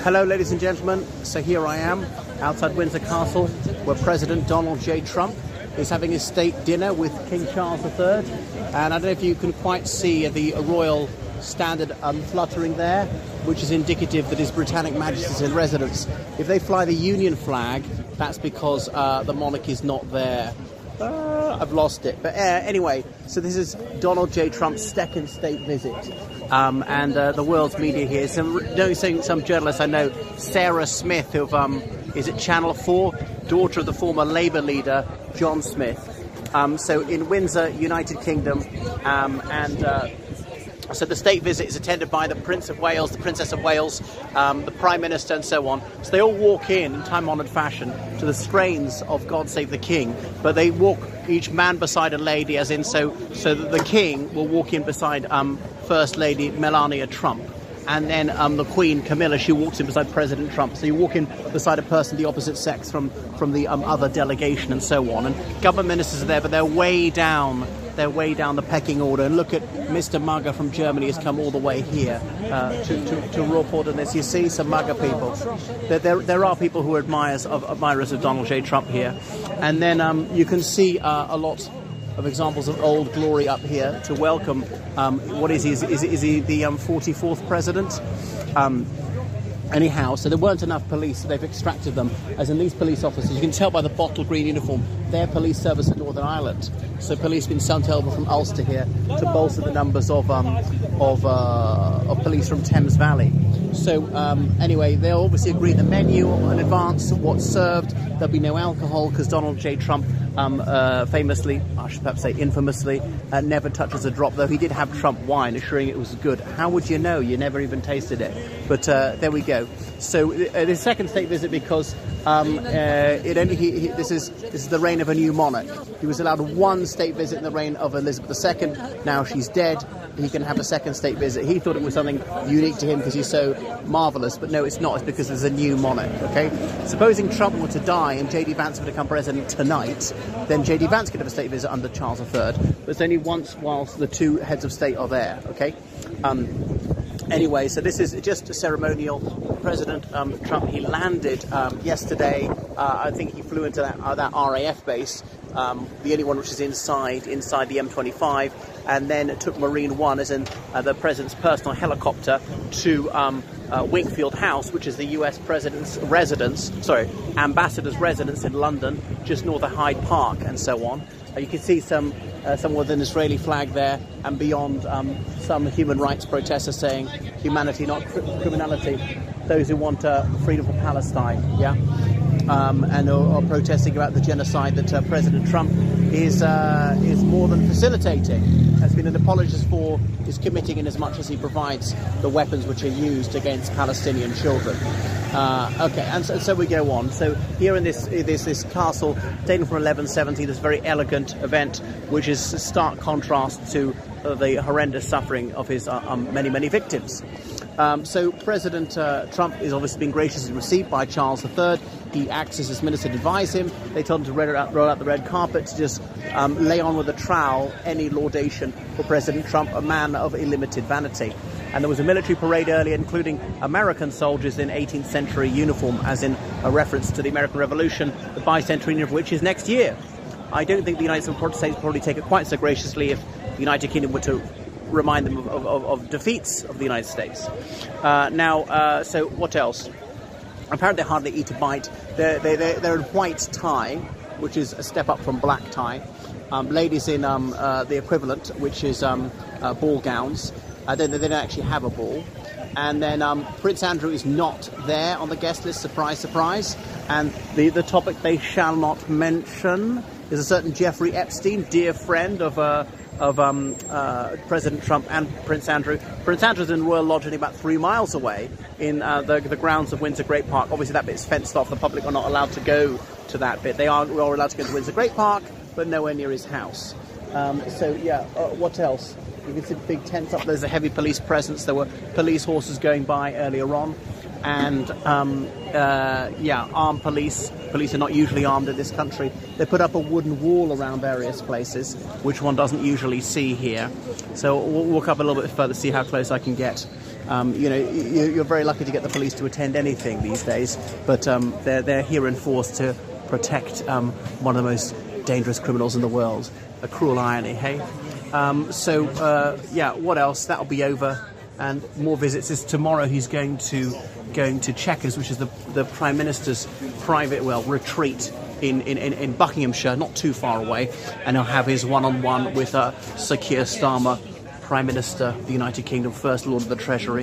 Hello, ladies and gentlemen. So here I am outside Windsor Castle, where President Donald J. Trump is having his state dinner with King Charles III. And I don't know if you can quite see the royal standard fluttering there, which is indicative that His Britannic Majesty is in residence. If they fly the Union flag, that's because the monarch is not there. I've lost it. But anyway, so this is Donald J. Trump's second state visit. And the world's media here. Some journalists I know, Sarah Smith, who is at Channel 4, daughter of the former Labour leader, John Smith. So in Windsor, United Kingdom, so the state visit is attended by the Prince of Wales, the Princess of Wales, the Prime Minister, and so on. So they all walk in time-honoured fashion to the strains of God Save the King, but they walk each man beside a lady, as in so that the King will walk in beside First Lady Melania Trump. And then the Queen, Camilla, she walks in beside President Trump. So you walk in beside a person of the opposite sex from the other delegation and so on. And government ministers are there, but they're way down the pecking order. And look at Mr. MAGA from Germany has come all the way here to report on this. You see some MAGA people. There are people who are admirers of Donald J. Trump here. And then you can see a lot of examples of Old Glory up here to welcome, what is he? Is he the 44th president? Anyhow, so there weren't enough police, so they've extracted them. As in these police officers, you can tell by the bottle green uniform, they're police service in Northern Ireland. So police have been sent over from Ulster here to bolster the numbers of police from Thames Valley. So anyway, they'll obviously agree the menu in advance of what's served. There'll be no alcohol because Donald J. Trump famously, I should perhaps say infamously, never touches a drop, though he did have Trump wine, assuring it was good. How would you know? You never even tasted it. But there we go. So the second state visit because this is the reign of a new monarch. He was allowed one state visit in the reign of Elizabeth II. Now she's dead. He can have a second state visit. He thought it was something unique to him because he's so marvellous, but no, it's not. It's because there's a new monarch, okay? Supposing Trump were to die and J.D. Vance would become president tonight, then J.D. Vance could have a state visit under Charles III, but it's only once whilst the two heads of state are there, okay? Anyway, so this is just a ceremonial. President Trump, he landed yesterday. I think he flew into that RAF base, the only one which is inside the M25, and then took Marine One, as in the president's personal helicopter, to Wakefield House, which is the US president's ambassador's residence in London, just north of Hyde Park, and so on. You can see some with an Israeli flag there, and beyond some human rights protesters saying humanity, not criminality. Those who want freedom for Palestine, yeah, and are protesting about the genocide that President Trump is more than facilitating. Has been an apologist for, is committing in as much as he provides the weapons which are used against Palestinian children. Okay, and so we go on. So here in this castle, taken from 1170, this very elegant event, which is a stark contrast to the horrendous suffering of his many victims. So President Trump is obviously been graciously received by Charles III. He acts as his minister to advise him. They told him to roll out the red carpet, to just lay on with a trowel any laudation for President Trump, a man of illimited vanity. And there was a military parade earlier, including American soldiers in 18th century uniform, as in a reference to the American Revolution, the bicentennial of which is next year. I don't think the United States would probably take it quite so graciously if the United Kingdom were to remind them of defeats of the United States. So what else? Apparently they hardly eat a bite. They're in white tie, which is a step up from black tie. Ladies in the equivalent, which is ball gowns. They don't actually have a ball. And then Prince Andrew is not there on the guest list, surprise, surprise. And the topic they shall not mention is a certain Jeffrey Epstein, dear friend of President Trump and Prince Andrew. Prince Andrew's in Royal Lodge, only about 3 miles away in the grounds of Windsor Great Park. Obviously that bit's fenced off. The public are not allowed to go to that bit. They are allowed to go to Windsor Great Park, but nowhere near his house. What else? You can see the big tents up. There's a heavy police presence. There were police horses going by earlier on. And, armed police. Police are not usually armed in this country. They put up a wooden wall around various places, which one doesn't usually see here. So we'll walk up a little bit further, see how close I can get. You know, you're very lucky to get the police to attend anything these days, but they're here in force to protect one of the most dangerous criminals in the world. A cruel irony, hey? Yeah, what else? That'll be over, and more visits. Is tomorrow he's going to Chequers, which is the Prime Minister's private retreat in Buckinghamshire, not too far away, and he'll have his one-on-one with Sir Keir Starmer, Prime Minister of the United Kingdom, First Lord of the Treasury.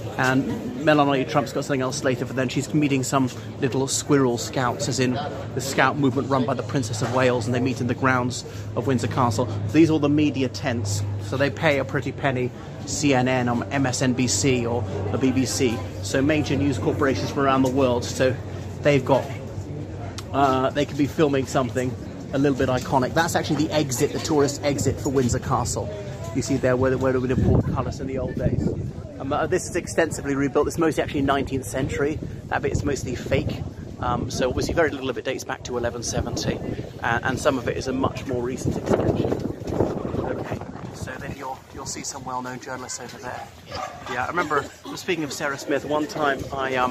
And Melania Trump's got something else later for them. She's meeting some little squirrel scouts, as in the scout movement run by the Princess of Wales, and they meet in the grounds of Windsor Castle. These are all the media tents, so they pay a pretty penny. CNN or MSNBC or the BBC, so major news corporations from around the world. So they've got, they could be filming something a little bit iconic. That's actually the exit, the tourist exit for Windsor Castle. You see there where it would have bought colours in the old days. This is extensively rebuilt. It's mostly actually 19th century. That bit is mostly fake. So obviously very little of it dates back to 1170, and some of it is a much more recent extension. Okay, so then you'll see some well-known journalists over there. Yeah, I remember, speaking of Sarah Smith, one time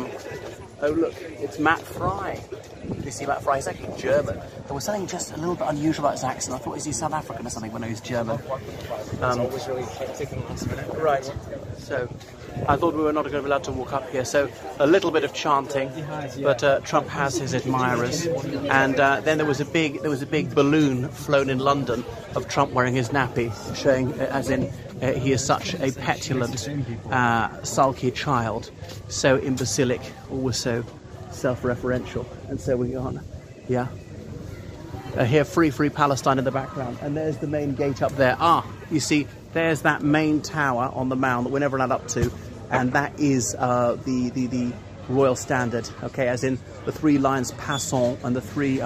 oh look, it's Matt Fry. You see Matt Fry, he's actually German. There was something just a little bit unusual about his accent. I thought, is he South African or something, when he was German? It's always really hectic in the last minute. Right, so I thought we were not going to be allowed to walk up here, so a little bit of chanting, but Trump has his admirers, and then there was a big balloon flown in London of Trump wearing his nappy, showing as in he is such a petulant, sulky child, so imbecilic, always so self-referential, and so we go on. Yeah. Here, free Palestine in the background, and there's the main gate up there. You see, there's that main tower on the mound that we're never allowed up to, and that is the Royal Standard. Okay, as in the 3 lions passant and the 3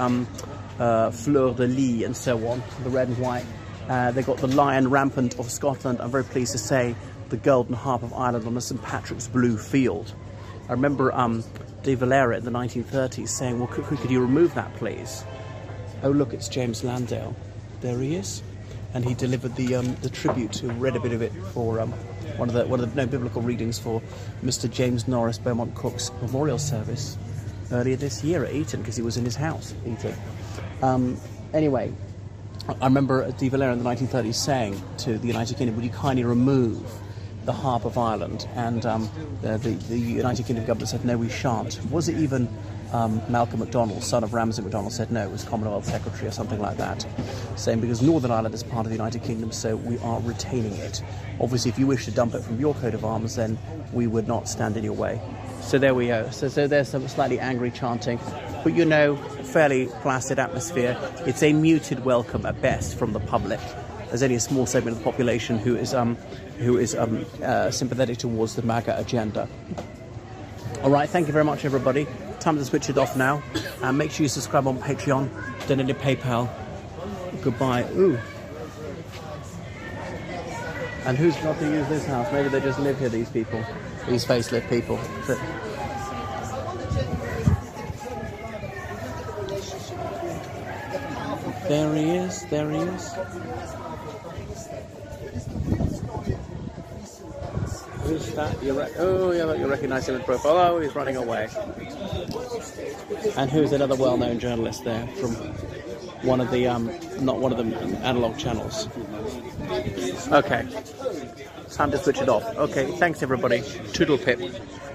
fleurs de lis and so on, the red and white. They've got the lion rampant of Scotland. I'm very pleased to say the golden harp of Ireland on a St Patrick's blue field. I remember De Valera in the 1930s saying, well, could you remove that, please? Oh, look, it's James Landale. There he is. And he delivered the tribute, who read a bit of it for one of the biblical readings for Mr. James Norris Beaumont Cook's memorial service earlier this year at Eton, because he was in his house, Eton. Anyway, I remember De Valera in the 1930s saying to the United Kingdom, would you kindly remove the harp of Ireland? And the United Kingdom government said, no, we shan't. Was it even Malcolm MacDonald, son of Ramsay MacDonald, said no, it was Commonwealth Secretary or something like that, saying because Northern Ireland is part of the United Kingdom, so we are retaining it. Obviously, if you wish to dump it from your coat of arms, then we would not stand in your way. So there we go. So there's some slightly angry chanting, but you know, fairly placid atmosphere. It's a muted welcome at best from the public. There's only a small segment of the population who is sympathetic towards the MAGA agenda. All right, thank you very much, everybody. Time to switch it off now. Make sure you subscribe on Patreon, donate to PayPal. Goodbye. Ooh. And who's not to use this house? Maybe they just live here, these people. These facelift people. So, there he is. There he is. Who's that? Oh, yeah, you recognise him in profile. Oh, he's running away. And who's another well-known journalist there from one of the, not one of the analog channels. Okay. Time to switch it off. Okay, thanks everybody. Toodle pip.